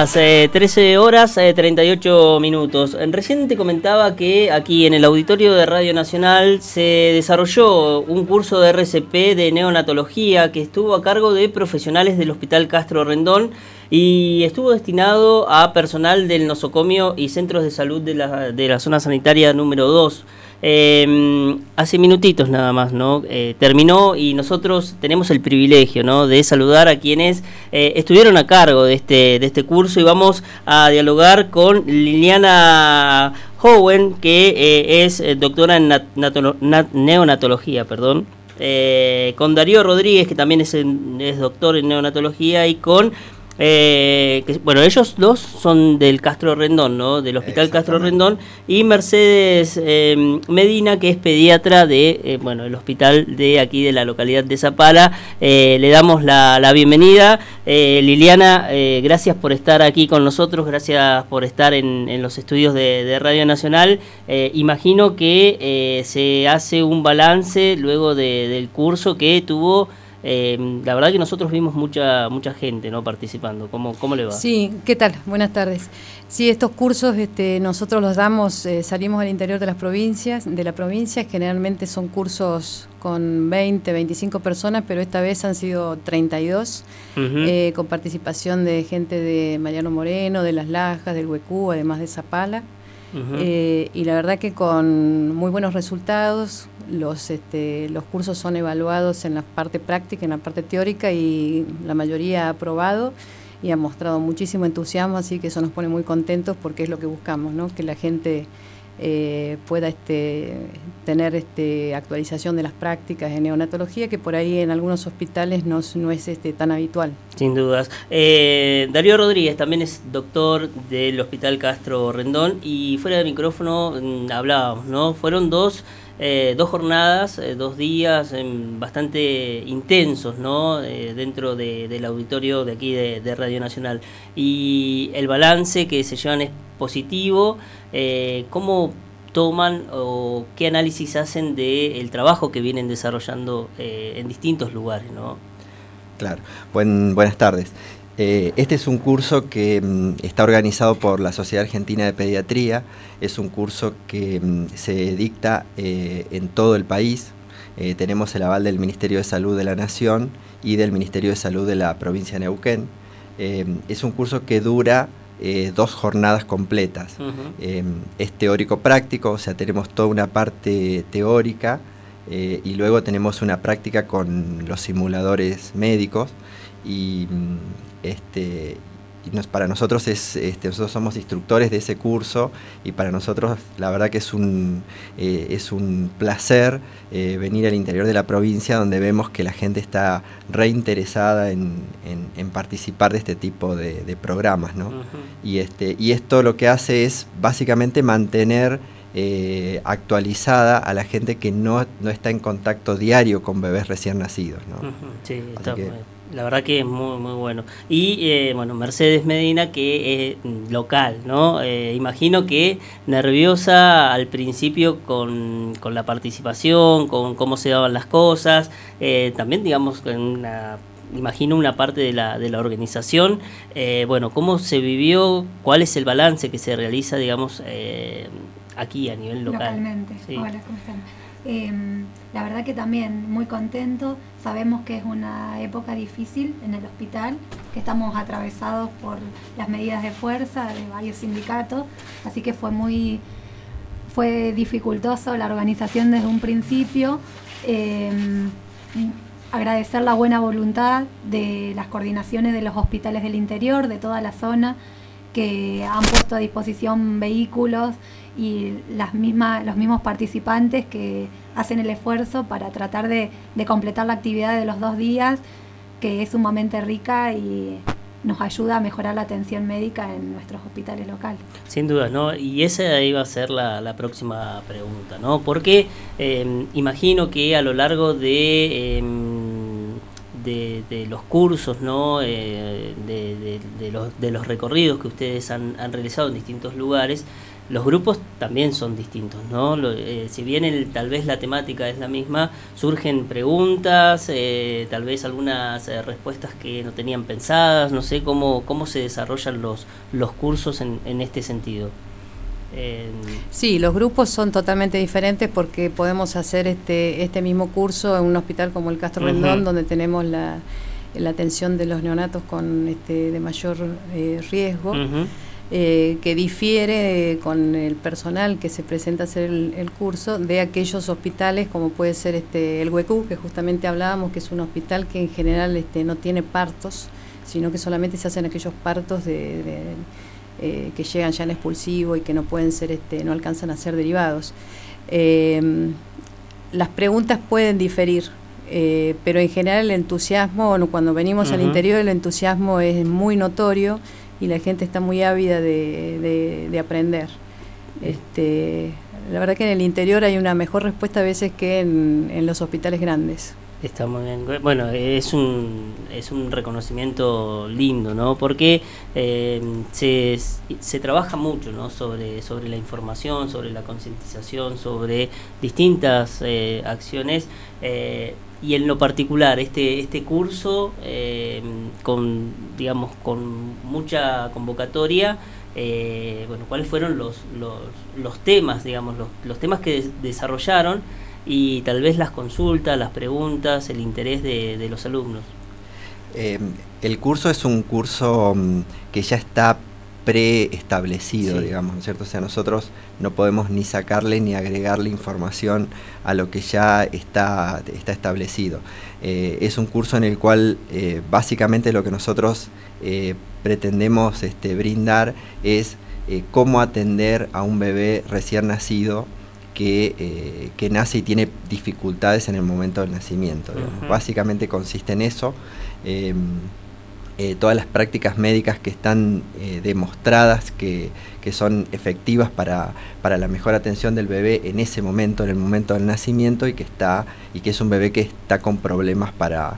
Las 13 horas 38 minutos. Recién te comentaba que aquí en el auditorio de Radio Nacional se desarrolló un curso de RCP de neonatología que estuvo a cargo de profesionales del Hospital Castro Rendón y estuvo destinado a personal del nosocomio y centros de salud de la zona sanitaria número 2. Hace minutitos nada más, ¿no? Terminó y nosotros tenemos el privilegio, ¿no?, de saludar a quienes estuvieron a cargo de este curso, y vamos a dialogar con Liliana Howen, que es doctora en neonatología, con Darío Rodríguez, que también es doctor en neonatología, y con ellos dos son del Castro Rendón, ¿no?, del Hospital Castro Rendón, y Mercedes Medina, que es pediatra de el hospital de aquí de la localidad de Zapala. Le damos la bienvenida. Liliana, gracias por estar aquí con nosotros, gracias por estar en los estudios de Radio Nacional. Imagino que se hace un balance luego del curso que tuvo. La verdad que nosotros vimos mucha gente, ¿no?, participando. ¿Cómo le va? Sí, ¿qué tal? Buenas tardes. Sí, estos cursos nosotros los damos, salimos al interior de la provincia, generalmente son cursos con 20, 25 personas, pero esta vez han sido 32, con participación de gente de Mariano Moreno, de Las Lajas, del Huecú, además de Zapala. Y la verdad que con muy buenos resultados. Los cursos son evaluados en la parte práctica, en la parte teórica, y la mayoría ha aprobado y ha mostrado muchísimo entusiasmo, así que eso nos pone muy contentos porque es lo que buscamos, ¿no?, que la gente pueda tener actualización de las prácticas de neonatología, que por ahí en algunos hospitales no es tan habitual. Sin dudas. Darío Rodríguez también es doctor del Hospital Castro Rendón, y fuera de micrófono hablábamos, ¿no? Fueron dos jornadas, 2 días bastante intensos, ¿no?, dentro del auditorio de aquí de Radio Nacional, y el balance que se llevan es positivo. ¿Cómo toman o qué análisis hacen del trabajo que vienen desarrollando en distintos lugares, ¿no? Claro. Buenas tardes. Este es un curso que está organizado por la Sociedad Argentina de Pediatría. Es un curso que se dicta en todo el país. Tenemos el aval del Ministerio de Salud de la Nación y del Ministerio de Salud de la provincia de Neuquén. Es un curso que dura 2 jornadas completas. Es teórico-práctico, o sea, tenemos toda una parte teórica y luego tenemos una práctica con los simuladores médicos, y para nosotros nosotros somos instructores de ese curso, y para nosotros la verdad que es un placer venir al interior de la provincia, donde vemos que la gente está reinteresada en participar de este tipo de programas, ¿no? Y esto lo que hace es básicamente mantener actualizada a la gente que no está en contacto diario con bebés recién nacidos, ¿no? Sí, está la verdad que es muy muy bueno. Y Mercedes Medina, que es local, ¿no? Imagino que nerviosa al principio con la participación, con cómo se daban las cosas, también digamos imagino una parte de la organización. ¿Cómo se vivió? ¿Cuál es el balance que se realiza, digamos, aquí a nivel local? Localmente. Sí. Hola, ¿cómo están? La verdad que también muy contento. Sabemos que es una época difícil en el hospital, que estamos atravesados por las medidas de fuerza de varios sindicatos, así que fue dificultoso la organización desde un principio. Agradecer la buena voluntad de las coordinaciones de los hospitales del interior, de toda la zona, que han puesto a disposición vehículos, y los mismos participantes que hacen el esfuerzo para tratar de completar la actividad de los 2 días, que es sumamente rica y nos ayuda a mejorar la atención médica en nuestros hospitales locales. Sin duda, ¿no? Y esa iba a ser la próxima pregunta, ¿no? Porque imagino que a lo largo de de los cursos, ¿no? De los recorridos que ustedes han realizado en distintos lugares, los grupos también son distintos, ¿no? Si bien tal vez la temática es la misma, surgen preguntas, tal vez algunas respuestas que no tenían pensadas, no sé cómo se desarrollan los cursos en este sentido. Sí, los grupos son totalmente diferentes porque podemos hacer este mismo curso en un hospital como el Castro Rendón, donde tenemos la atención de los neonatos con de mayor riesgo. Que difiere con el personal que se presenta a hacer el curso de aquellos hospitales como puede ser el Huecú, que justamente hablábamos, que es un hospital que en general no tiene partos, sino que solamente se hacen aquellos partos que llegan ya en expulsivo y que no pueden ser no alcanzan a ser derivados. Las preguntas pueden diferir, pero en general el entusiasmo, cuando venimos al interior, el entusiasmo es muy notorio y la gente está muy ávida de aprender. La verdad que en el interior hay una mejor respuesta a veces que en los hospitales grandes. Está muy bien. Bueno, es un reconocimiento lindo, ¿no? Porque se trabaja mucho, ¿no? sobre la información, sobre la concientización, sobre distintas acciones. Y en lo particular, este curso, con mucha convocatoria, ¿cuáles fueron los temas, los temas que desarrollaron y tal vez las consultas, las preguntas, el interés de los alumnos? El curso es un curso que ya está preestablecido, digamos, ¿no es cierto? O sea, nosotros no podemos ni sacarle ni agregarle información a lo que ya está establecido. Es un curso en el cual básicamente lo que nosotros pretendemos brindar es cómo atender a un bebé recién nacido que nace y tiene dificultades en el momento del nacimiento. Básicamente consiste en eso. Todas las prácticas médicas que están demostradas que son efectivas para la mejor atención del bebé en ese momento, en el momento del nacimiento, y que es un bebé que está con problemas para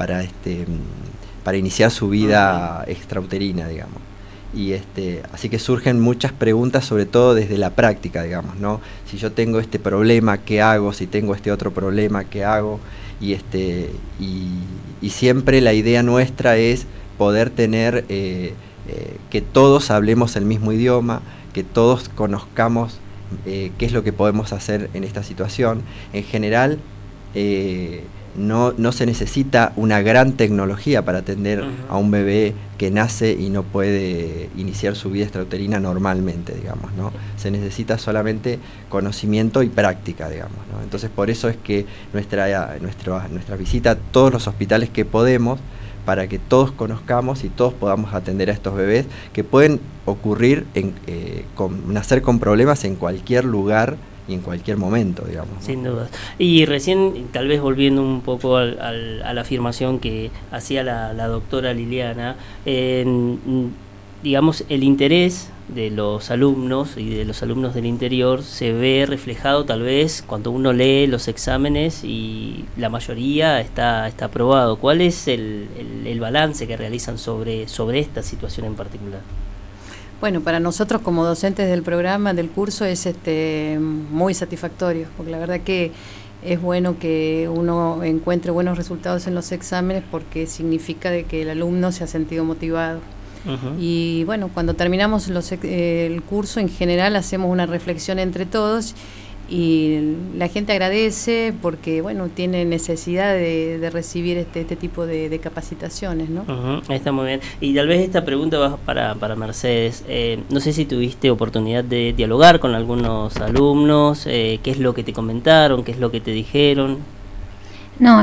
iniciar su vida extrauterina, digamos. Y así que surgen muchas preguntas, sobre todo desde la práctica, digamos, ¿no? Si yo tengo este problema, ¿qué hago? Si tengo este otro problema, ¿qué hago? Y siempre la idea nuestra es poder tener que todos hablemos el mismo idioma, que todos conozcamos qué es lo que podemos hacer en esta situación. En general, no se necesita una gran tecnología para atender a un bebé que nace y no puede iniciar su vida extrauterina normalmente, digamos, ¿no? Se necesita solamente conocimiento y práctica, digamos, ¿no? Entonces, por eso es que nuestra visita a todos los hospitales que podemos, para que todos conozcamos y todos podamos atender a estos bebés que pueden ocurrir, nacer con problemas en cualquier lugar y en cualquier momento, digamos, ¿no? Sin duda. Y recién, tal vez volviendo un poco a la afirmación que hacía la doctora Liliana, digamos, el interés de los alumnos y de los alumnos del interior se ve reflejado tal vez cuando uno lee los exámenes y la mayoría está aprobado. ¿Cuál es el balance que realizan sobre esta situación en particular? Bueno, para nosotros como docentes del programa, del curso, es muy satisfactorio, porque la verdad que es bueno que uno encuentre buenos resultados en los exámenes porque significa de que el alumno se ha sentido motivado. Y bueno, cuando terminamos el curso, en general hacemos una reflexión entre todos y la gente agradece porque bueno, tiene necesidad de recibir este tipo de capacitaciones, ¿no? Está muy bien. Y tal vez esta pregunta va para Mercedes. No sé si tuviste oportunidad de dialogar con algunos alumnos, qué es lo que te comentaron, qué es lo que te dijeron. No,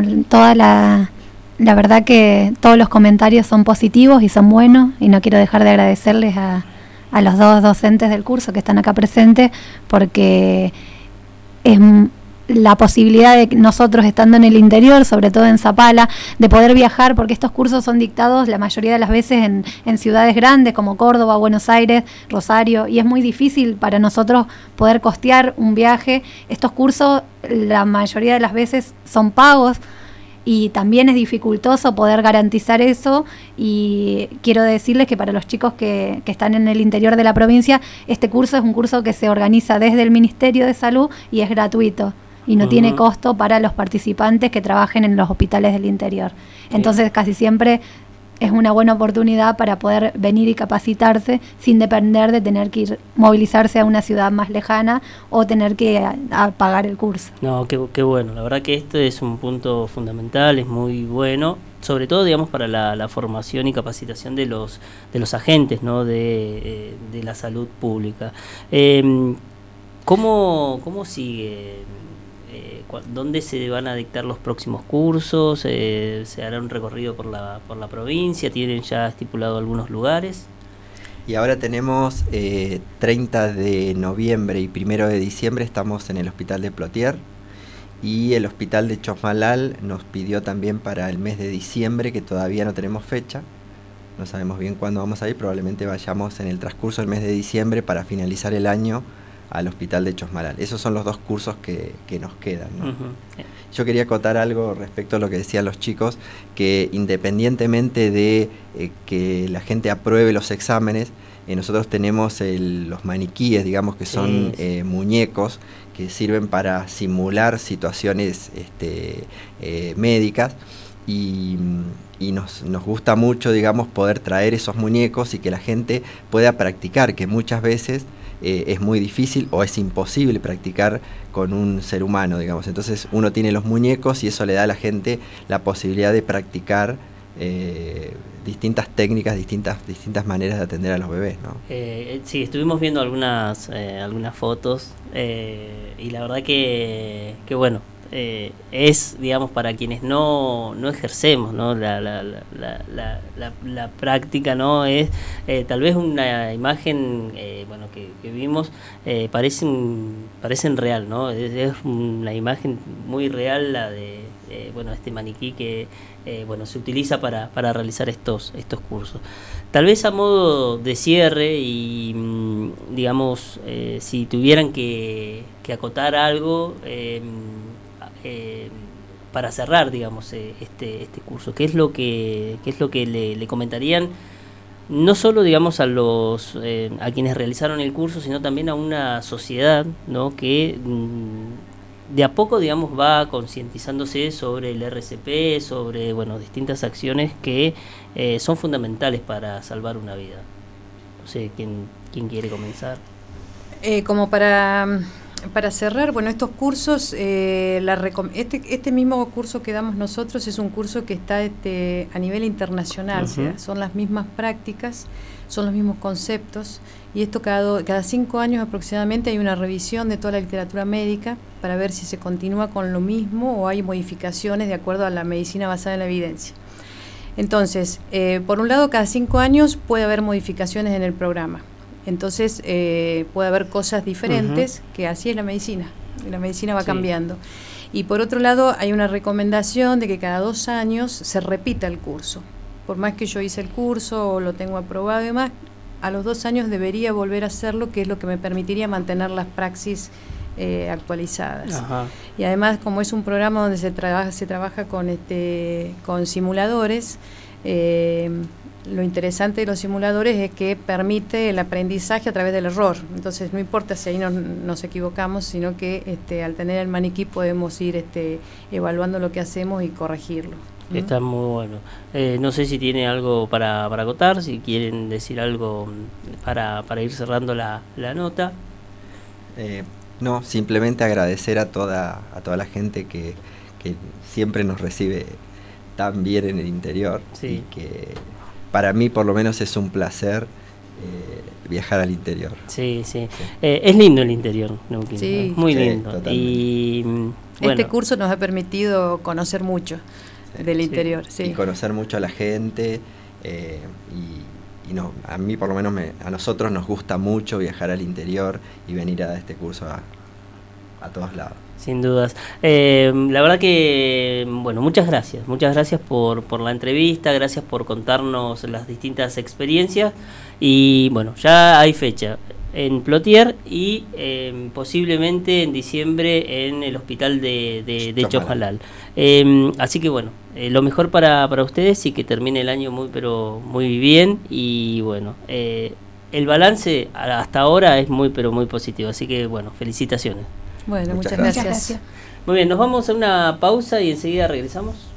la verdad que todos los comentarios son positivos y son buenos, y no quiero dejar de agradecerles a los dos docentes del curso que están acá presentes, porque es la posibilidad de nosotros, estando en el interior, sobre todo en Zapala, de poder viajar, porque estos cursos son dictados la mayoría de las veces en ciudades grandes como Córdoba, Buenos Aires, Rosario, y es muy difícil para nosotros poder costear un viaje. Estos cursos la mayoría de las veces son pagos, y también es dificultoso poder garantizar eso, y quiero decirles que para los chicos que están en el interior de la provincia, este curso es un curso que se organiza desde el Ministerio de Salud y es gratuito y no tiene costo para los participantes que trabajen en los hospitales del interior. Entonces casi siempre es una buena oportunidad para poder venir y capacitarse sin depender de tener que movilizarse a una ciudad más lejana o tener que a pagar el curso. No, qué bueno. La verdad que esto es un punto fundamental, es muy bueno, sobre todo, digamos, para la formación y capacitación de los agentes, ¿no? de la salud pública. ¿Cómo sigue? ¿Dónde se van a dictar los próximos cursos? ¿Se hará un recorrido por la provincia? ¿Tienen ya estipulado algunos lugares? Y ahora tenemos 30 de noviembre y 1 de diciembre estamos en el hospital de Plotier, y el hospital de Chosmalal nos pidió también para el mes de diciembre, que todavía no tenemos fecha, no sabemos bien cuándo vamos a ir, probablemente vayamos en el transcurso del mes de diciembre para finalizar el año al hospital de Chosmalal. Esos son los dos cursos que nos quedan, ¿no? Yo quería acotar algo respecto a lo que decían los chicos, que independientemente de que la gente apruebe los exámenes, nosotros tenemos los maniquíes, digamos, que son muñecos que sirven para simular situaciones médicas, y nos gusta mucho, digamos, poder traer esos muñecos y que la gente pueda practicar, que muchas veces es muy difícil o es imposible practicar con un ser humano, digamos. Entonces uno tiene los muñecos y eso le da a la gente la posibilidad de practicar distintas técnicas, distintas maneras de atender a los bebés, ¿no? Sí, estuvimos viendo algunas fotos, y la verdad que bueno, es, digamos, para quienes no ejercemos, ¿no? La práctica, ¿no? Es tal vez una imagen bueno, que vimos, parecen real, ¿no? Es una imagen muy real la de bueno, este maniquí que bueno, se utiliza para realizar estos cursos. Tal vez a modo de cierre y digamos, si tuvieran que acotar algo para cerrar, digamos, este curso, ¿qué es lo que le comentarían, no solo, digamos, a quienes realizaron el curso, sino también a una sociedad, ¿no? Que de a poco, digamos, va concientizándose sobre el RCP, sobre, bueno, distintas acciones que son fundamentales para salvar una vida? No sé, ¿quién quiere comenzar? Como para cerrar, bueno, estos cursos, este mismo curso que damos nosotros es un curso que está a nivel internacional, o sea, son las mismas prácticas, son los mismos conceptos, y esto cada 5 años aproximadamente hay una revisión de toda la literatura médica para ver si se continúa con lo mismo o hay modificaciones de acuerdo a la medicina basada en la evidencia. Entonces, por un lado, cada 5 años puede haber modificaciones en el programa. Entonces puede haber cosas diferentes, que así es la medicina va cambiando. Y por otro lado hay una recomendación de que cada 2 años se repita el curso. Por más que yo hice el curso o lo tengo aprobado y demás, a los 2 años debería volver a hacerlo, que es lo que me permitiría mantener las praxis actualizadas. Y además, como es un programa donde se trabaja con simuladores, lo interesante de los simuladores es que permite el aprendizaje a través del error. Entonces no importa si ahí nos equivocamos, sino que al tener el maniquí podemos ir evaluando lo que hacemos y corregirlo. Está muy bueno. No sé si tiene algo para acotar, si quieren decir algo para ir cerrando la nota. No, simplemente agradecer a toda la gente que siempre nos recibe tan bien en el interior, y que para mí por lo menos es un placer viajar al interior. Sí. Es lindo el interior, Neuquén, sí, muy lindo. Totalmente. Y bueno, este curso nos ha permitido conocer mucho del interior. Sí. Y conocer mucho a la gente, y no, a mí por lo menos a nosotros nos gusta mucho viajar al interior y venir a dar este curso a todos lados. Sin dudas. La verdad que, bueno, muchas gracias por la entrevista, gracias por contarnos las distintas experiencias, y bueno, ya hay fecha. en Plotier y posiblemente en diciembre en el hospital de Chojalal. Así que bueno, lo mejor para ustedes y que termine el año muy bien y bueno, el balance hasta ahora es muy positivo, así que bueno, felicitaciones. Bueno, muchas gracias. Muy bien, nos vamos a una pausa y enseguida regresamos.